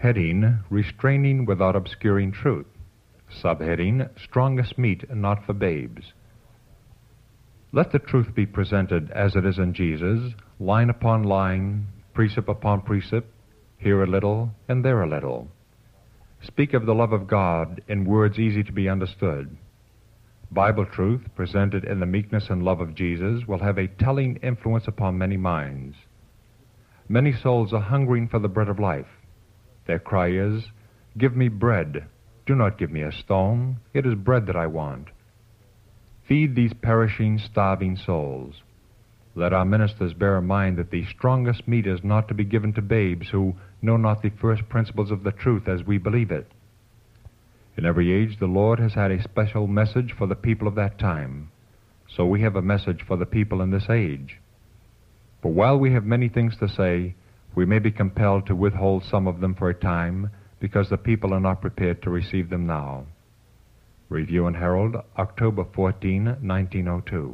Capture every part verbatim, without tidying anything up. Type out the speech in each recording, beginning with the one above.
Heading, Restraining Without Obscuring Truth. Subheading, Strongest Meat Not for Babes. Let the truth be presented as it is in Jesus, line upon line, precept upon precept, here a little and there a little. Speak of the love of God in words easy to be understood. Bible truth, presented in the meekness and love of Jesus, will have a telling influence upon many minds. Many souls are hungering for the bread of life. Their cry is, "Give me bread. Do not give me a stone. It is bread that I want." Feed these perishing, starving souls. Let our ministers bear in mind that the strongest meat is not to be given to babes who know not the first principles of the truth as we believe it. In every age the Lord has had a special message for the people of that time. So we have a message for the people in this age. But while we have many things to say, we may be compelled to withhold some of them for a time because the people are not prepared to receive them now. Review and Herald, October fourteenth, nineteen oh two.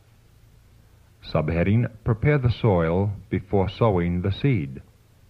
Subheading, Prepare the Soil Before Sowing the Seed.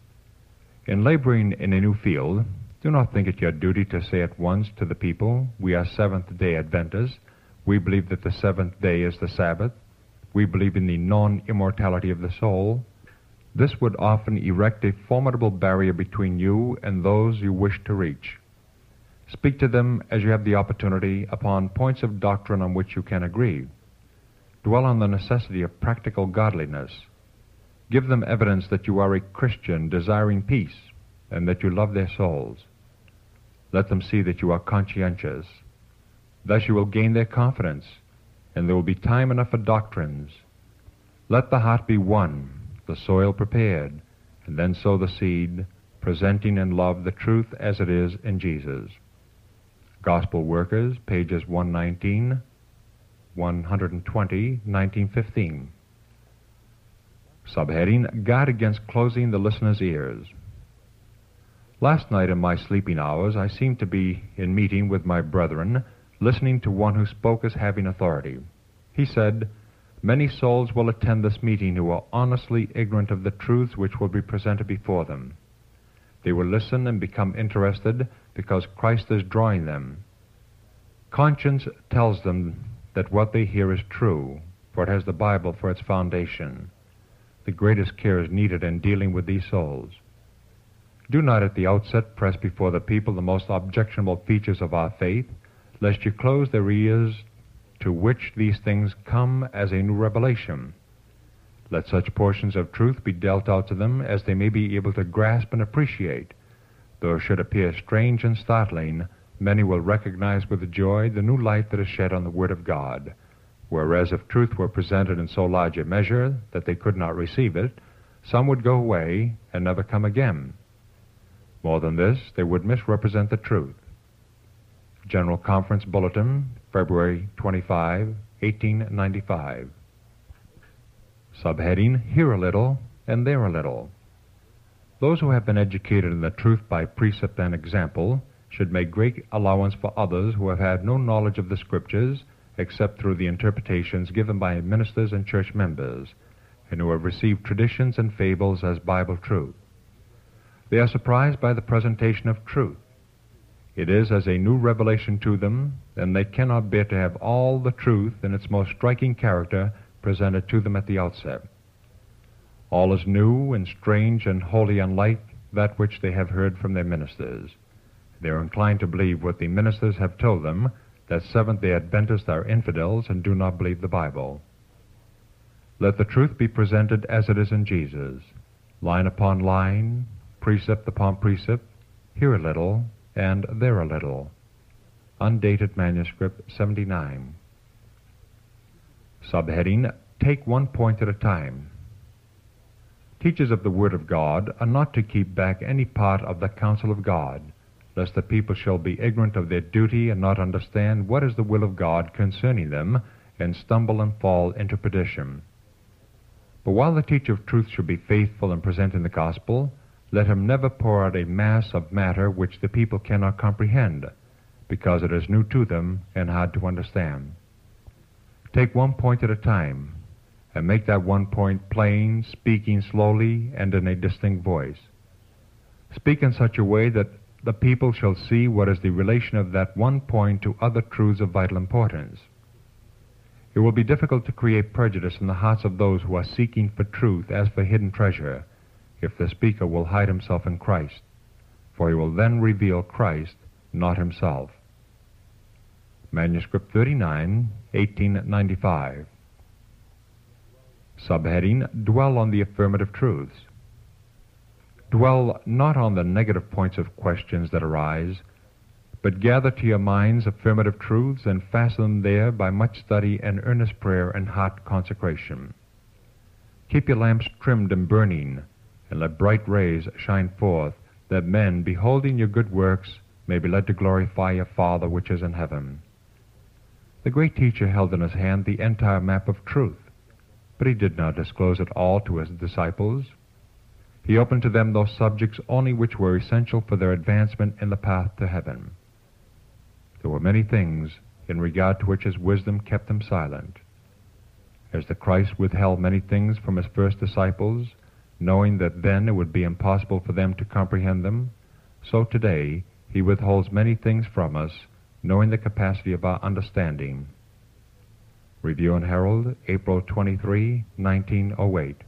In laboring in a new field, do not think it your duty to say at once to the people, "We are Seventh-day Adventists. We believe that the seventh day is the Sabbath. We believe in the non-immortality of the soul." This would often erect a formidable barrier between you and those you wish to reach. Speak to them as you have the opportunity upon points of doctrine on which you can agree. Dwell on the necessity of practical godliness. Give them evidence that you are a Christian desiring peace and that you love their souls. Let them see that you are conscientious. Thus you will gain their confidence, and there will be time enough for doctrines. Let the heart be one, the soil prepared, and then sow the seed, presenting in love the truth as it is in Jesus. Gospel Workers, pages one nineteen, one twenty, nineteen fifteen. Subheading, Guard Against Closing the Listener's Ears. Last night in my sleeping hours I seemed to be in meeting with my brethren, listening to one who spoke as having authority. He said, "Many souls will attend this meeting who are honestly ignorant of the truths which will be presented before them. They will listen and become interested because Christ is drawing them. Conscience tells them that what they hear is true, for it has the Bible for its foundation. The greatest care is needed in dealing with these souls. Do not at the outset press before the people the most objectionable features of our faith, lest you close their ears to which these things come as a new revelation. Let such portions of truth be dealt out to them as they may be able to grasp and appreciate. Though it should appear strange and startling, many will recognize with joy the new light that is shed on the Word of God. Whereas if truth were presented in so large a measure that they could not receive it, some would go away and never come again. More than this, they would misrepresent the truth." General Conference Bulletin, February twenty-fifth, eighteen ninety-five. Subheading, Here a Little and There a Little. Those who have been educated in the truth by precept and example should make great allowance for others who have had no knowledge of the Scriptures except through the interpretations given by ministers and church members, and who have received traditions and fables as Bible truth. They are surprised by the presentation of truth. It is as a new revelation to them, and they cannot bear to have all the truth in its most striking character presented to them at the outset. All is new and strange and wholly unlike that which they have heard from their ministers. They are inclined to believe what the ministers have told them, that Seventh-day Adventists are infidels and do not believe the Bible. Let the truth be presented as it is in Jesus, line upon line, precept upon precept, here a little and there a little. Undated manuscript seventy-nine. Subheading, Take One Point at a Time. Teachers of the Word of God are not to keep back any part of the counsel of God, lest the people shall be ignorant of their duty and not understand what is the will of God concerning them, and stumble and fall into perdition. But while the teacher of truth should be faithful in presenting the gospel, let him never pour out a mass of matter which the people cannot comprehend, because it is new to them and hard to understand. Take one point at a time, and make that one point plain, speaking slowly and in a distinct voice. Speak in such a way that the people shall see what is the relation of that one point to other truths of vital importance. It will be difficult to create prejudice in the hearts of those who are seeking for truth as for hidden treasure, if the speaker will hide himself in Christ, for he will then reveal Christ, not himself. Manuscript thirty-nine, eighteen ninety-five. Subheading, Dwell on the Affirmative Truths. Dwell not on the negative points of questions that arise, but gather to your minds affirmative truths and fasten them there by much study and earnest prayer and heart consecration. Keep your lamps trimmed and burning, and let bright rays shine forth, that men, beholding your good works, may be led to glorify your Father which is in heaven. The great teacher held in his hand the entire map of truth, but he did not disclose it all to his disciples. He opened to them those subjects only which were essential for their advancement in the path to heaven. There were many things in regard to which his wisdom kept them silent. As the Christ withheld many things from his first disciples, knowing that then it would be impossible for them to comprehend them, so today he withholds many things from us, knowing the capacity of our understanding. Review and Herald, April twenty-third, nineteen oh eight.